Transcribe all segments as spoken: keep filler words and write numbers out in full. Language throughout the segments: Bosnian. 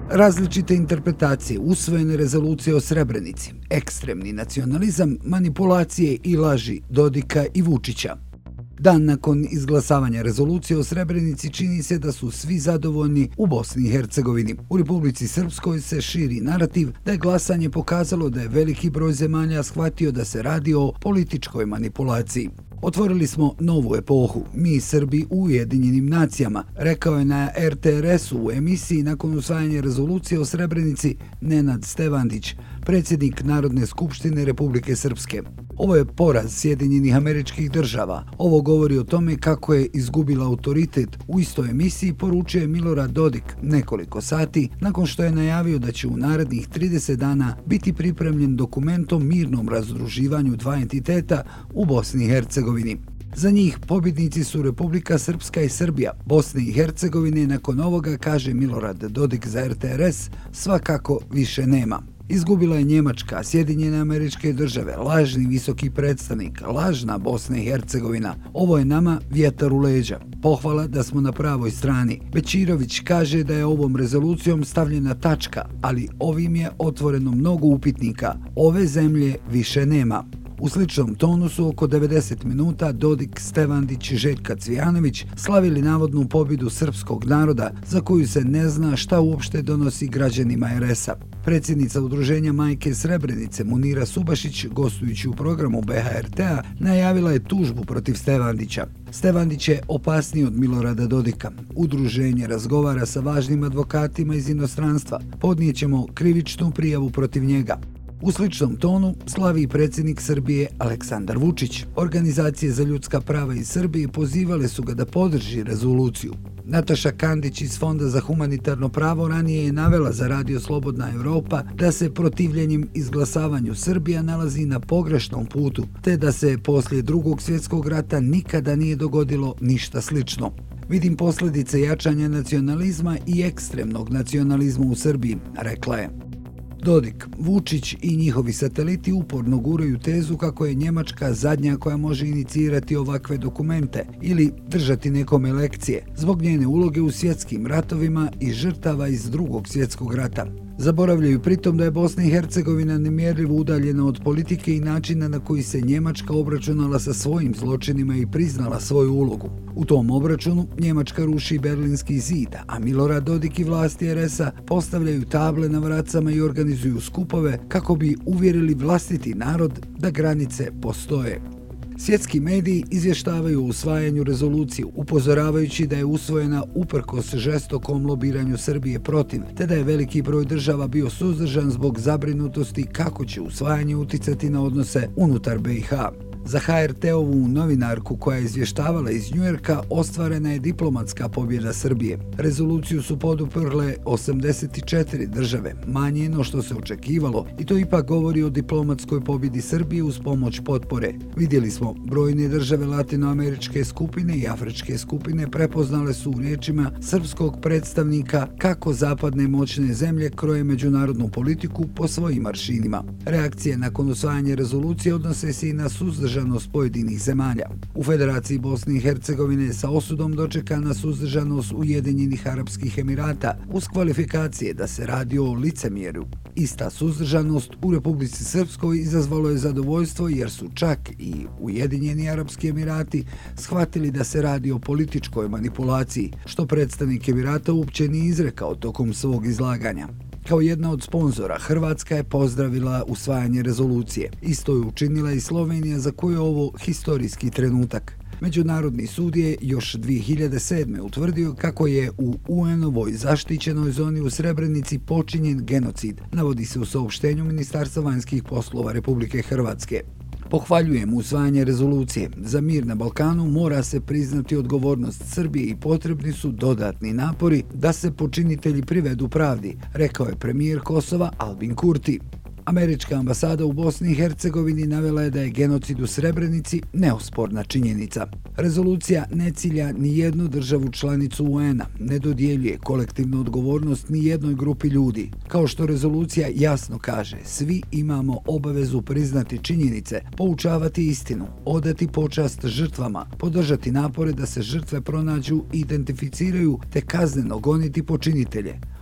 Različite interpretacije, usvojene rezolucije o Srebrenici, ekstremni nacionalizam, manipulacije i laži Dodika i Vučića. Dan nakon izglasavanja rezolucije o Srebrenici čini se da su svi zadovoljni u Bosni i Hercegovini. U Republici Srpskoj se širi narativ da je glasanje pokazalo da je veliki broj zemalja shvatio da se radi o političkoj manipulaciji. Otvorili smo novu epohu, mi Srbi u Ujedinjenim nacijama, rekao je na er te er esu u emisiji nakon usvajanja rezolucije o Srebrenici Nenad Stevandić, predsjednik Narodne skupštine Republike Srpske. Ovo je poraz Sjedinjenih Američkih Država. Ovo govori o tome kako je izgubila autoritet. U istoj emisiji poručio je Milorad Dodik nekoliko sati nakon što je najavio da će u narednih trideset dana biti pripremljen dokument o mirnom razdruživanju dva entiteta u Bosni i Hercegovini. Za njih pobjednici su Republika Srpska i Srbija. Bosne i Hercegovine nakon ovoga, kaže Milorad Dodik za er te er es, svakako više nema. Izgubila je Njemačka, Sjedinjene Američke Države, lažni visoki predstavnik, lažna Bosna i Hercegovina. Ovo je nama vjetar u leđa. Pohvala da smo na pravoj strani. Bećirović kaže da je ovom rezolucijom stavljena tačka, ali ovim je otvoreno mnogo upitnika. Ove zemlje više nema. U sličnom tonu su oko devedeset minuta Dodik, Stevandić i Željka Cvijanović slavili navodnu pobjedu srpskog naroda za koju se ne zna šta uopšte donosi građanima er esa. Predsjednica udruženja Majke Srebrenice Munira Subašić, gostujući u programu be ha er te a, najavila je tužbu protiv Stevandića. Stevandić je opasniji od Milorada Dodika. Udruženje razgovara sa važnim advokatima iz inostranstva. Podnijećemo krivičnu prijavu protiv njega. U sličnom tonu slavi i predsjednik Srbije Aleksandar Vučić. Organizacije za ljudska prava iz Srbije pozivale su ga da podrži rezoluciju. Nataša Kandić iz Fonda za humanitarno pravo ranije je navela za Radio Slobodna Evropa da se protivljenjem izglasavanju Srbija nalazi na pogrešnom putu, te da se poslije Drugog svjetskog rata nikada nije dogodilo ništa slično. Vidim posljedice jačanja nacionalizma i ekstremnog nacionalizma u Srbiji, rekla je. Dodik, Vučić i njihovi sateliti uporno guraju tezu kako je Njemačka zadnja koja može inicirati ovakve dokumente ili držati nekome lekcije zbog njene uloge u svjetskim ratovima i žrtava iz Drugog svjetskog rata. Zaboravljaju pritom da je Bosna i Hercegovina nemjerljivo udaljena od politike i načina na koji se Njemačka obračunala sa svojim zločinima i priznala svoju ulogu. U tom obračunu Njemačka ruši Berlinski zid, a Milorad Dodik i vlasti er esa postavljaju table na vracama i organizuju skupove kako bi uvjerili vlastiti narod da granice postoje. Svjetski mediji izvještavaju o usvajanju rezolucije, upozoravajući da je usvojena uprkos žestokom lobiranju Srbije protiv, te da je veliki broj država bio suzdržan zbog zabrinutosti kako će usvajanje uticati na odnose unutar be i ha. Za ha er te ovu novinarku koja je izvještavala iz Njujorka ostvarena je diplomatska pobjeda Srbije. Rezoluciju su poduprle osamdeset četiri države, manje no što se očekivalo, i to ipak govori o diplomatskoj pobjedi Srbije uz pomoć potpore. Vidjeli smo, brojne države latinoameričke skupine i afričke skupine prepoznale su u riječima srpskog predstavnika kako zapadne moćne zemlje kroje međunarodnu politiku po svojim aršinima. Reakcije nakon usvajanja rezolucije odnose se i na suzdržanost pojedinih zemalja. U Federaciji Bosne i Hercegovine sa osudom dočekana suzdržanost Ujedinjenih Arapskih Emirata uz kvalifikacije da se radi o licemjerju. Ista suzdržanost u Republici Srpskoj izazvalo je zadovoljstvo jer su čak i Ujedinjeni Arapski Emirati shvatili da se radi o političkoj manipulaciji, što predstavnik Emirata uopće nije izrekao tokom svog izlaganja. Kao jedna od sponzora, Hrvatska je pozdravila usvajanje rezolucije. Isto je učinila i Slovenija, za koju je ovo historijski trenutak. Međunarodni sud je još dvije hiljade sedme. utvrdio kako je u u en-ovoj zaštićenoj zoni u Srebrenici počinjen genocid, navodi se u saopštenju Ministarstva vanjskih poslova Republike Hrvatske. Pohvaljujem usvajanje rezolucije. Za mir na Balkanu mora se priznati odgovornost Srbije i potrebni su dodatni napori da se počinitelji privedu pravdi, rekao je premijer Kosova Albin Kurti. Američka ambasada u Bosni i Hercegovini navela je da je genocid u Srebrenici neosporna činjenica. Rezolucija ne cilja ni jednu državu članicu u en-a, ne dodjeljuje kolektivnu odgovornost ni jednoj grupi ljudi. Kao što rezolucija jasno kaže, svi imamo obavezu priznati činjenice, poučavati istinu, odati počast žrtvama, podržati napore da se žrtve pronađu i identificiraju te kazneno goniti počinitelje.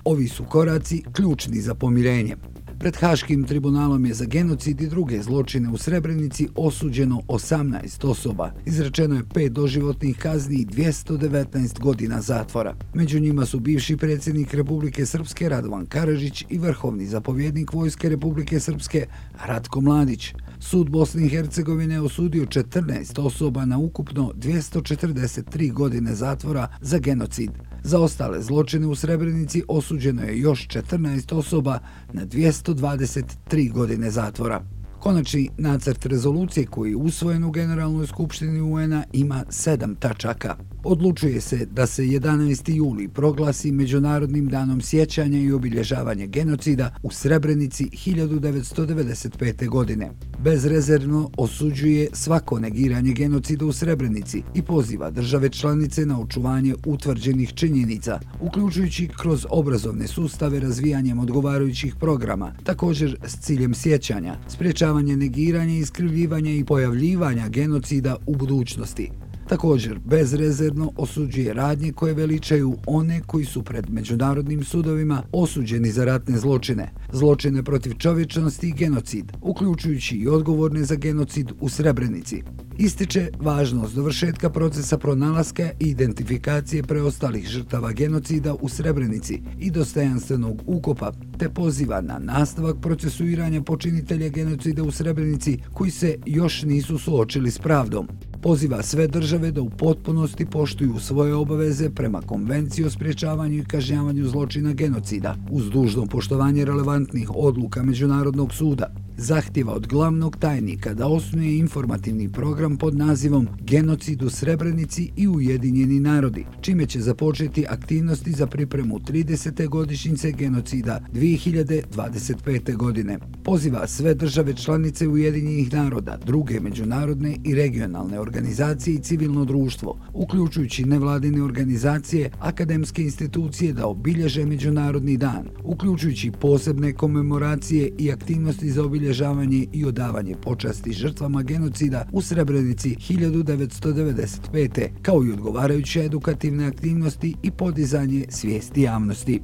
Ovi su koraci ključni za pomirenje. Pred Haškim tribunalom je za genocid i druge zločine u Srebrenici osuđeno osamnaest osoba. Izrečeno je pet doživotnih kazni i dvjesto devetnaest godina zatvora. Među njima su bivši predsjednik Republike Srpske Radovan Karadžić i vrhovni zapovjednik Vojske Republike Srpske Ratko Mladić. Sud Bosne i Hercegovine je osudio četrnaest osoba na ukupno dvjesto četrdeset tri godine zatvora za genocid. Za ostale zločine u Srebrenici osuđeno je još četrnaest osoba na dvjesto dvadeset tri godine zatvora. Konačni nacrt rezolucije koji je usvojen u Generalnoj skupštini U N-a ima sedam tačaka. Odlučuje se da se jedanaesti juli proglasi Međunarodnim danom sjećanja i obilježavanja genocida u Srebrenici hiljadu devetsto devedeset pete. godine. Bezrezervno osuđuje svako negiranje genocida u Srebrenici i poziva države članice na očuvanje utvrđenih činjenica, uključujući kroz obrazovne sustave razvijanjem odgovarajućih programa, također s ciljem sjećanja, sprječavanje negiranja, iskrivljivanja i pojavljivanja genocida u budućnosti. Također, bezrezervno osuđuje radnje koje veličaju one koji su pred međunarodnim sudovima osuđeni za ratne zločine, zločine protiv čovječnosti i genocid, uključujući i odgovorne za genocid u Srebrenici. Ističe važnost dovršetka procesa pronalaska i identifikacije preostalih žrtava genocida u Srebrenici i dostojanstvenog ukopa, te poziva na nastavak procesuiranja počinitelja genocida u Srebrenici koji se još nisu suočili s pravdom. Poziva sve države da u potpunosti poštuju svoje obaveze prema Konvenciji o sprječavanju i kažnjavanju zločina genocida, uz dužno poštovanje relevantnih odluka Međunarodnog suda. Zahtjeva od glavnog tajnika da osnuje informativni program pod nazivom Genocid u Srebrenici i Ujedinjeni narodi, čime će započeti aktivnosti za pripremu tridesete godišnjice genocida dvije hiljade dvadeset pete. godine. Poziva sve države članice Ujedinjenih naroda, druge međunarodne i regionalne organizacije i civilno društvo, uključujući nevladine organizacije, akademske institucije da obilježe Međunarodni dan, uključujući posebne komemoracije i aktivnosti za obilježavanje i odavanje počasti žrtvama genocida u Srebrenici hiljadu devetsto devedeset pete. kao i odgovarajuće edukativne aktivnosti i podizanje svijesti javnosti.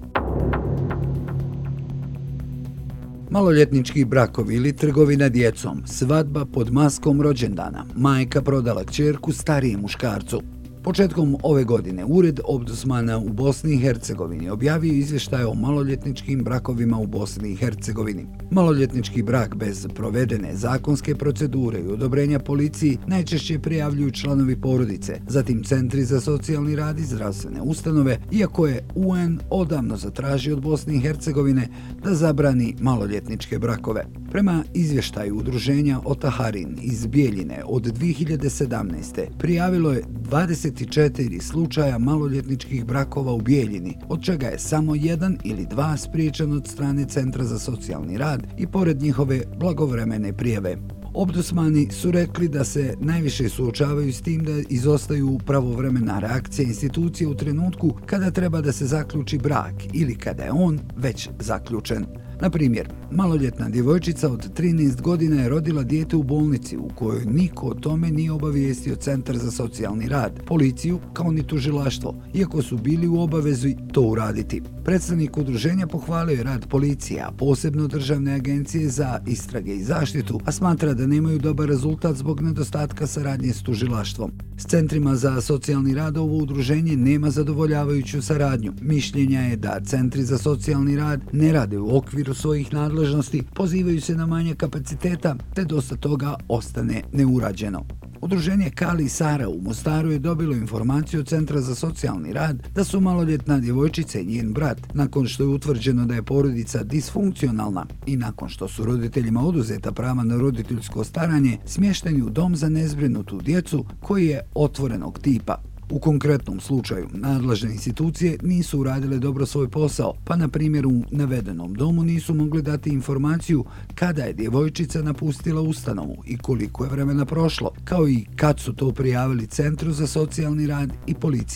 Maloljetnički brakovi ili trgovina djecom, svadba pod maskom rođendana, majka prodala kćerku starijem muškarcu. Početkom ove godine Ured ombudsmana u Bosni i Hercegovini objavio izvještaj o maloljetničkim brakovima u Bosni i Hercegovini. Maloljetnički brak bez provedene zakonske procedure i odobrenja policiji najčešće prijavljuju članovi porodice, zatim centri za socijalni rad i zdravstvene ustanove, iako je U N odavno zatražio od Bosne i Hercegovine da zabrani maloljetničke brakove. Prema izvještaju udruženja Otaharin iz Bijeljine od dvije hiljade sedamnaeste. prijavilo je dvadeset četiri slučaja maloljetničkih brakova u Bijeljini, od čega je samo jedan ili dva spriječen od strane Centra za socijalni rad i pored njihove blagovremene prijave. Ombudsmani su rekli da se najviše suočavaju s tim da izostaju pravovremena reakcija institucije u trenutku kada treba da se zaključi brak ili kada je on već zaključen. Na primjer, maloljetna djevojčica od trinaest godina je rodila dijete u bolnici u kojoj niko o tome nije obavijestio Centar za socijalni rad, policiju kao ni tužilaštvo, iako su bili u obavezi to uraditi. Predstavnik udruženja pohvalio je rad policije, a posebno Državne agencije za istrage i zaštitu, a smatra da nemaju dobar rezultat zbog nedostatka saradnje s tužilaštvom. S centrima za socijalni rad ovo udruženje nema zadovoljavajuću saradnju. Mišljenja je da centri za socijalni rad ne rade u okviru svojih nadležnosti, pozivaju se na manje kapaciteta, te dosta toga ostane neurađeno. Udruženje Kali i Sara u Mostaru je dobilo informaciju od Centra za socijalni rad da su maloljetna djevojčica i njen brat, nakon što je utvrđeno da je porodica disfunkcionalna i nakon što su roditeljima oduzeta prava na roditeljsko staranje, smješteni u dom za nezbrinutu djecu koji je otvorenog tipa. U konkretnom slučaju, nadležne institucije nisu uradile dobro svoj posao, pa na primjer u navedenom domu nisu mogli dati informaciju kada je djevojčica napustila ustanovu i koliko je vremena prošlo, kao i kad su to prijavili Centru za socijalni rad i policiji.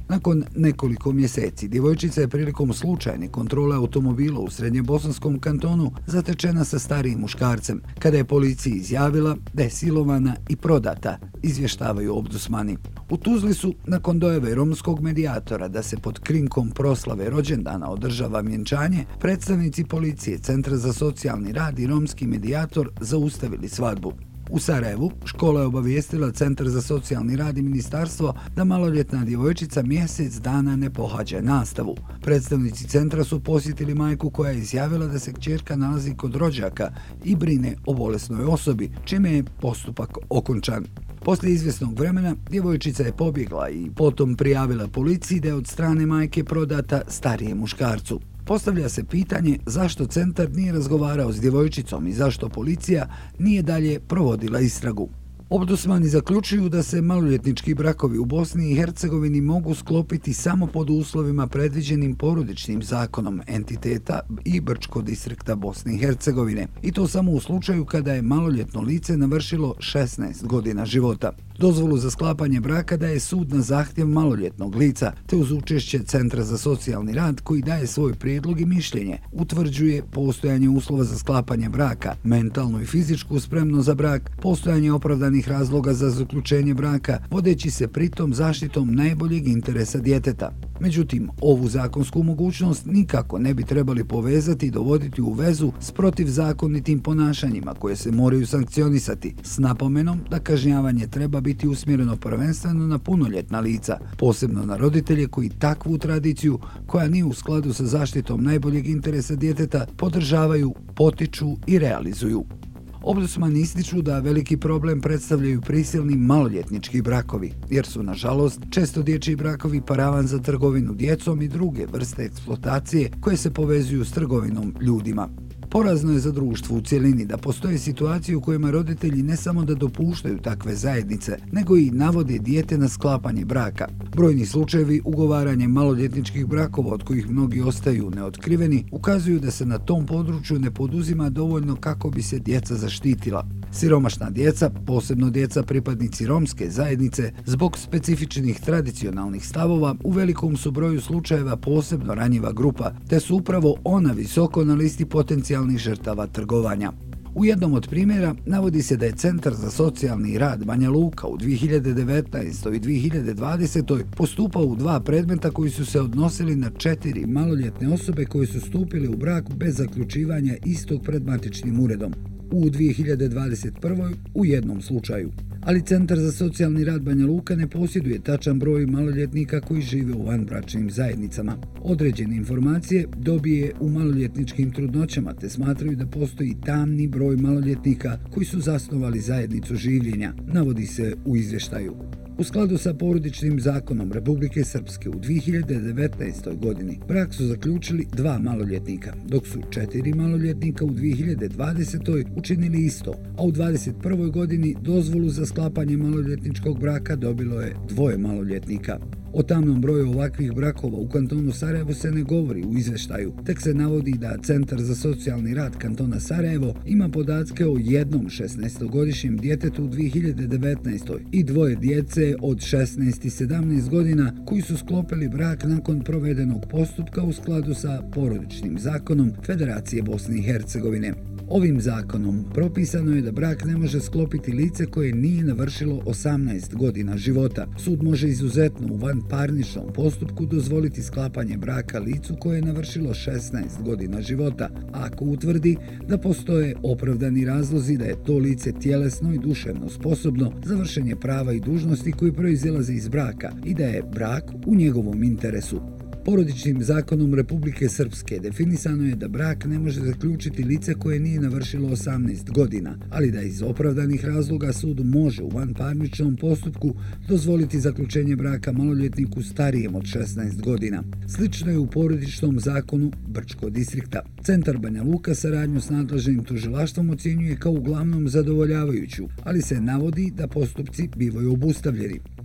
Nakon nekoliko mjeseci, djevojčica je prilikom slučajne kontrole automobila u Srednjebosanskom kantonu zatečena sa starijim muškarcem, kada je policiji izjavila da je silovana i prodata, izvještavaju ombudsmani. U Tuzli su, nakon dojave romskog medijatora da se pod krinkom proslave rođendana održava vjenčanje, predstavnici policije, Centra za socijalni rad i romski medijator zaustavili svadbu. U Sarajevu škola je obavijestila Centar za socijalni rad i ministarstvo da maloljetna djevojčica mjesec dana ne pohađa nastavu. Predstavnici centra su posjetili majku koja je izjavila da se kćerka nalazi kod rođaka i brine o bolesnoj osobi, čime je postupak okončan. Poslije izvjesnog vremena djevojčica je pobjegla i potom prijavila policiji da je od strane majke prodata starijem muškarcu. Postavlja se pitanje zašto centar nije razgovarao s djevojčicom i zašto policija nije dalje provodila istragu. Ombudsmani zaključuju da se maloljetnički brakovi u Bosni i Hercegovini mogu sklopiti samo pod uslovima predviđenim porodičnim zakonom entiteta i Brčko distrikta Bosne i Hercegovine, i to samo u slučaju kada je maloljetno lice navršilo šesnaest godina života. Dozvolu za sklapanje braka daje sud na zahtjev maloljetnog lica, te uz učešće Centra za socijalni rad koji daje svoj prijedlog i mišljenje, utvrđuje postojanje uslova za sklapanje braka, mentalnu i fizičku spremnost za brak, postojanje opravdanih razloga za zaključenje braka, vodeći se pritom zaštitom najboljeg interesa djeteta. Međutim, ovu zakonsku mogućnost nikako ne bi trebali povezati i dovoditi u vezu s protivzakonitim ponašanjima koje se moraju sankcionisati, s napomenom da kažnjavanje treba biti usmjereno prvenstveno na punoljetna lica, posebno na roditelje koji takvu tradiciju, koja nije u skladu sa zaštitom najboljeg interesa djeteta, podržavaju, potiču i realizuju. Ombudsmani ističu da veliki problem predstavljaju prisilni maloljetnički brakovi, jer su, nažalost, često dječji brakovi paravan za trgovinu djecom i druge vrste eksploatacije koje se povezuju s trgovinom ljudima. Porazno je za društvo u cjelini da postoje situacije u kojima roditelji ne samo da dopuštaju takve zajednice, nego i navode dijete na sklapanje braka. Brojni slučajevi ugovaranja maloljetničkih brakova, od kojih mnogi ostaju neotkriveni, ukazuju da se na tom području ne poduzima dovoljno kako bi se djeca zaštitila. Siromašna djeca, posebno djeca pripadnici romske zajednice, zbog specifičnih tradicionalnih stavova, u velikom su broju slučajeva posebno ranjiva grupa, te su upravo ona visoko na listi potencijalnih žrtava trgovanja. U jednom od primjera navodi se da je Centar za socijalni rad Banja Luka u dvije hiljade devetnaestoj i dvije hiljade dvadesetoj postupao u dva predmeta koji su se odnosili na četiri maloljetne osobe koje su stupile u brak bez zaključivanja istog pred matičnim uredom. U dvije hiljade dvadeset prvoj u jednom slučaju. Ali Centar za socijalni rad Banja Luka ne posjeduje tačan broj maloljetnika koji žive u vanbračnim zajednicama. Određene informacije dobije u maloljetničkim trudnoćama, te smatraju da postoji tamni broj maloljetnika koji su zasnovali zajednicu življenja, navodi se u izvještaju. U skladu sa porodičnim zakonom Republike Srpske u dvije hiljade devetnaestoj godini brak su zaključili dva maloljetnika, dok su četiri maloljetnika u dvije hiljade dvadesetoj učinili isto, a u dvadeset prvoj godini dozvolu za sklapanje maloljetničkog braka dobilo je dvoje maloljetnika. O tamnom broju ovakvih brakova u kantonu Sarajevo se ne govori u izvještaju, tek se navodi da Centar za socijalni rad kantona Sarajevo ima podatke o jednom šesnaestogodišnjem djetetu u dvije hiljade devetnaestoj i dvoje djece od šesnaest i sedamnaest godina koji su sklopili brak nakon provedenog postupka u skladu sa porodičnim zakonom Federacije Bosne i Hercegovine. Ovim zakonom propisano je da brak ne može sklopiti lice koje nije navršilo osamnaest godina života. Sud može izuzetno u vanparničnom postupku dozvoliti sklapanje braka licu koje je navršilo šesnaest godina života, ako utvrdi da postoje opravdani razlozi da je to lice tjelesno i duševno sposobno za vršenje prava i dužnosti koji proizilaze iz braka i da je brak u njegovom interesu. Porodičnim zakonom Republike Srpske definisano je da brak ne može zaključiti lice koje nije navršilo osamnaest godina, ali da iz opravdanih razloga sud može u vanparničnom postupku dozvoliti zaključenje braka maloljetniku starijem od šesnaest godina. Slično je u porodičnom zakonu Brčko distrikta. Centar Banja Luka saradnju s nadležnim tužilaštvom ocjenjuje kao uglavnom zadovoljavajuću, ali se navodi da postupci bivaju obustavljeni.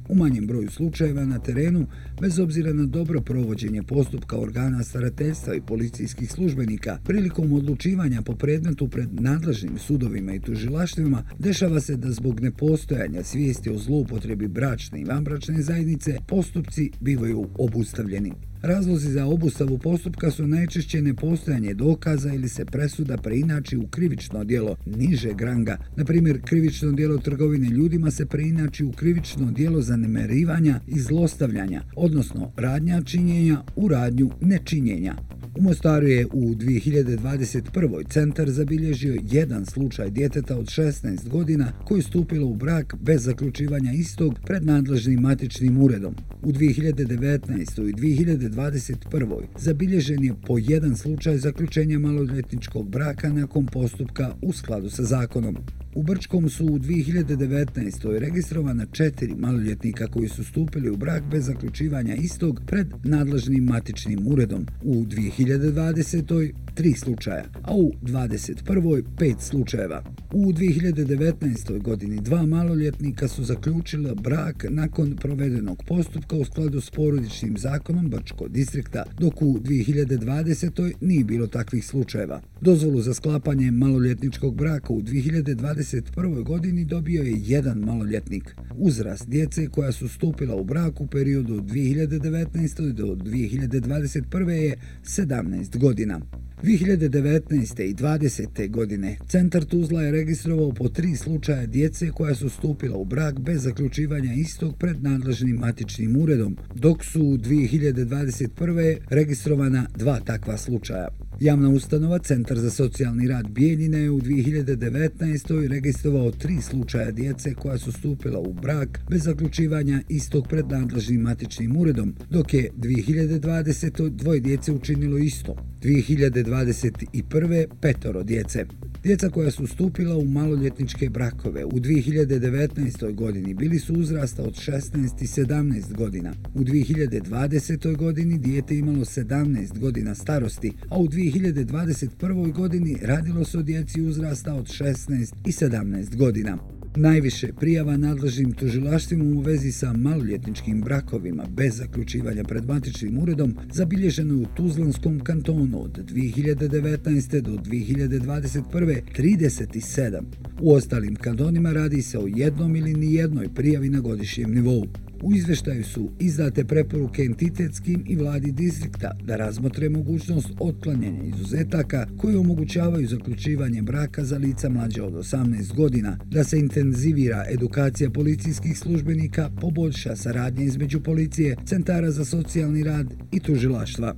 U manjem broju slučajeva na terenu, bez obzira na dobro provođenje postupka organa starateljstva i policijskih službenika, prilikom odlučivanja po predmetu pred nadležnim sudovima i tužilaštvima, dešava se da zbog nepostojanja svijesti o zloupotrebi bračne i vanbračne zajednice postupci bivaju obustavljeni. Razlozi za obustavu postupka su najčešće nepostojanje dokaza ili se presuda preinači u krivično djelo nižeg ranga. Na primjer, krivično djelo trgovine ljudima se preinači u krivično djelo zanemarivanja i zlostavljanja, odnosno radnja činjenja u radnju nečinjenja. U Mostaru je u dvije hiljade dvadeset prvoj centar zabilježio jedan slučaj djeteta od šesnaest godina koje je stupilo u brak bez zaključivanja istog pred nadležnim matičnim uredom. U dvije hiljade devetnaestoj i dvije hiljade dvadeset prvoj zabilježen je po jedan slučaj zaključenja maloljetničkog braka nakon postupka u skladu sa zakonom. U Brčkom su u dvije hiljade devetnaestoj registrovana četiri maloljetnika koji su stupili u brak bez zaključivanja istog pred nadležnim matičnim uredom. U dvije hiljade dvadesetoj tri slučaja, a u dvadeset prvoj pet slučajeva. U dvije hiljade devetnaestoj godini dva maloljetnika su zaključila brak nakon provedenog postupka u skladu s porodičnim zakonom Brčkog distrikta, dok u dvije hiljade dvadesetoj nije bilo takvih slučajeva. Dozvolu za sklapanje maloljetničkog braka u dvije hiljade dvadeset prvoj godini dobio je jedan maloljetnik. Uzrast djece koja su stupila u brak u periodu od dvije hiljade devetnaeste. do dvije hiljade dvadeset prve. je sedamnaest godina. dvije hiljade devetnaeste. i dvadesete. godine Centar Tuzla je registrovao po tri slučaja djece koja su stupila u brak bez zaključivanja istog pred nadležnim matičnim uredom, dok su u dvije hiljade dvadeset prve. registrovana dva takva slučaja. Javna ustanova Centar za socijalni rad Bijeljina je u dvije hiljade devetnaestoj. registrovao tri slučaja djece koja su stupila u brak bez zaključivanja istog pred nadležnim matičnim uredom, dok je dvije hiljade dvadesetoj. dvoje djece učinilo isto. dvije hiljade dvadeset prve. petoro djece. Djeca koja su stupila u maloljetničke brakove u dvije hiljade devetnaestoj. godini bili su uzrasta od šesnaest i sedamnaest godina. U dvije hiljade dvadesetoj. godini dijete imalo sedamnaest godina starosti, a u dvije hiljade dvadeset prvoj. godini radilo se o djeci uzrasta od šesnaest i sedamnaest godina. Najviše prijava nadležnim tužilaštvima u vezi sa maloljetničkim brakovima bez zaključivanja pred matičnim uredom zabilježeno je u Tuzlanskom kantonu od dvije hiljade devetnaeste. do dvije hiljade dvadeset prve. trideset sedam. U ostalim kantonima radi se o jednom ili nijednoj prijavi na godišnjem nivou. U izveštaju su izdate preporuke entitetskim i vladi distrikta da razmotre mogućnost otklanjanja izuzetaka koji omogućavaju zaključivanje braka za lica mlađe od osamnaest godina, da se intenzivira edukacija policijskih službenika, poboljša saradnja između policije, centara za socijalni rad i tužilaštva.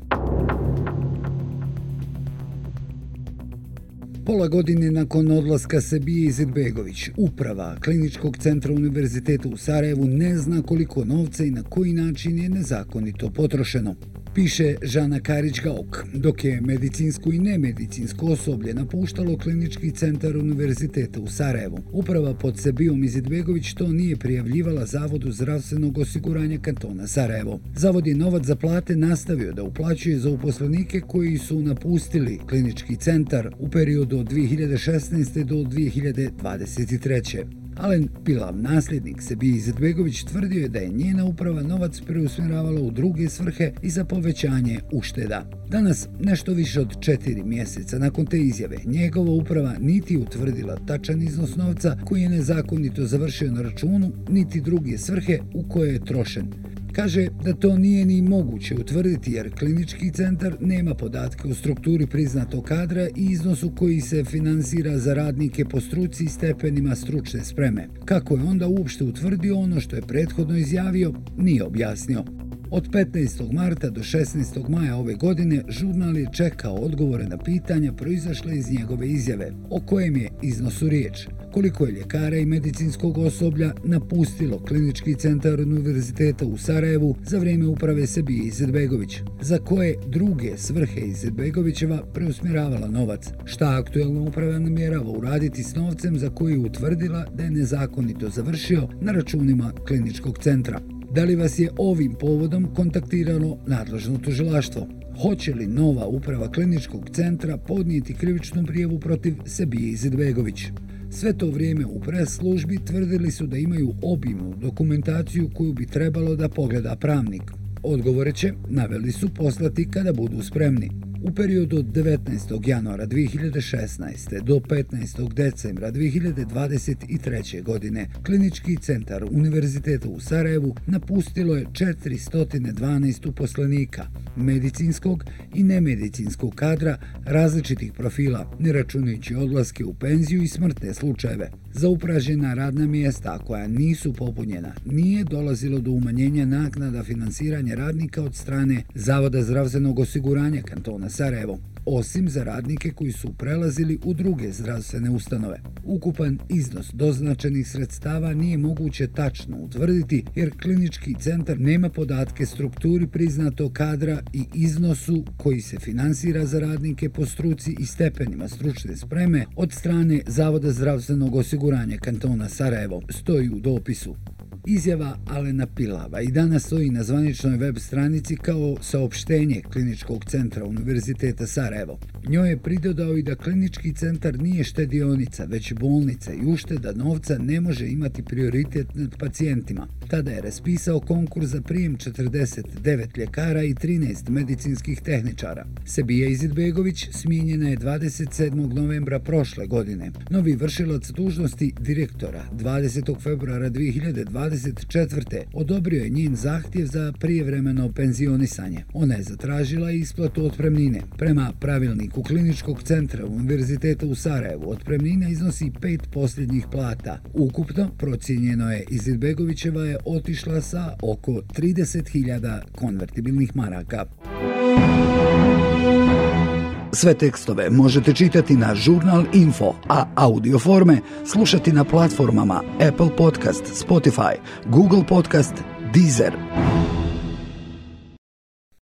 Pola godine nakon odlaska Sebije Izetbegović, uprava Kliničkog centra Univerziteta u Sarajevu ne zna koliko novca i na koji način je nezakonito potrošeno. Piše Žana Karić-Gauk, dok je medicinsko i nemedicinsko osoblje napuštalo Klinički centar Univerziteta u Sarajevu. Uprava pod Sebijom Izetbegović to nije prijavljivala Zavodu zdravstvenog osiguranja kantona Sarajevo. Zavod je novac za plate nastavio da uplaćuje za uposlenike koji su napustili Klinički centar u periodu od dvije hiljade šesnaeste. do dvije hiljade dvadeset treće. Alen Pilav, nasljednik Sebije Izetbegović, tvrdio je da je njena uprava novac preusmjeravala u druge svrhe i za povećanje ušteda. Danas, nešto više od četiri mjeseca nakon te izjave, njegova uprava niti utvrdila tačan iznos novca koji je nezakonito završio na računu, niti druge svrhe u koje je trošen. Kaže da to nije ni moguće utvrditi jer Klinički centar nema podatke o strukturi priznatog kadra i iznosu koji se finansira za radnike po struci i stepenima stručne spreme. Kako je onda uopšte utvrdio ono što je prethodno izjavio, nije objasnio. Od petnaestog marta do šesnaestog maja ove godine žurnal je čekao odgovore na pitanja proizašle iz njegove izjave, o kojem je iznosu riječ. Koliko je ljekara i medicinskog osoblja napustilo Klinički centar Univerziteta u Sarajevu za vrijeme uprave Sebije Izetbegović, za koje druge svrhe Izetbegovićeva preusmjeravala novac, šta aktuelna uprava namjerava uraditi s novcem za koji je utvrdila da je nezakonito završio na računima Kliničkog centra. Da li vas je ovim povodom kontaktiralo nadležno tužilaštvo? Hoće li nova uprava Kliničkog centra podnijeti krivičnu prijavu protiv Sebije Izetbegović? Sve to vrijeme u pres službi tvrdili su da imaju obimnu dokumentaciju koju bi trebalo da pogleda pravnik. Odgovore će, naveli su, poslati kada budu spremni. U periodu od devetnaestog januara dvije hiljade šesnaeste. do petnaestog decembra dvije hiljade dvadeset treće. godine Klinički centar Univerziteta u Sarajevu napustilo je četiristo dvanaest uposlenika, medicinskog i nemedicinskog kadra različitih profila, ne računajući odlaske u penziju i smrtne slučajeve. Za upražnjena radna mjesta koja nisu popunjena nije dolazilo do umanjenja naknada finansiranja radnika od strane Zavoda zdravstvenog osiguranja kantona Sarajevo, osim za radnike koji su prelazili u druge zdravstvene ustanove. Ukupan iznos doznačenih sredstava nije moguće tačno utvrditi jer klinički centar nema podatke strukturi priznatog kadra i iznosu koji se finansira za radnike po struci i stepenima stručne spreme od strane Zavoda zdravstvenog osiguranja kantona Sarajevo, stoji u dopisu. Izjava Alena Pilava i danas stoji na zvaničnoj web stranici kao saopštenje Kliničkog centra Univerziteta Sarajevo. Njoj je pridodao i da klinički centar nije štedionica, već bolnica i ušteda novca ne može imati prioritet nad pacijentima. Tada je raspisao konkurs za prijem četrdeset devet ljekara i trinaest medicinskih tehničara. Sebija Izidbegović smijenjena je dvadeset sedmog novembra prošle godine. Novi vršilac dužnosti direktora dvadesetog februara dvije hiljade dvadeset četvrte. odobrio je njen zahtjev za prijevremeno penzionisanje. Ona je zatražila isplatu otpremnine. Prema pravilniku Kliničkog centra Univerziteta u Sarajevu otpremnina iznosi pet posljednjih plata. Ukupno procijenjeno je Izidbegovićeva je otišla sa oko trideset hiljada konvertibilnih maraka. Sve tekstove možete čitati na Žurnal Info, a audio forme slušati na platformama Apple Podcast, Spotify, Google Podcast, Deezer.